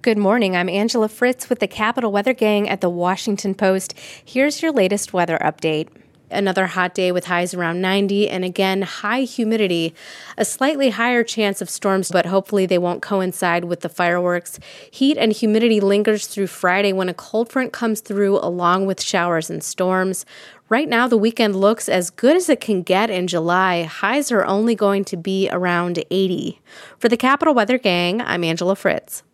Good morning. I'm Angela Fritz with the Capital Weather Gang at the Washington Post. Here's your latest weather update. Another hot day with highs around 90 and again, high humidity. A slightly higher chance of storms, but hopefully they won't coincide with the fireworks. Heat and humidity lingers through Friday when a cold front comes through along with showers and storms. Right now, the weekend looks as good as it can get in July. Highs are only going to be around 80. For the Capital Weather Gang, I'm Angela Fritz.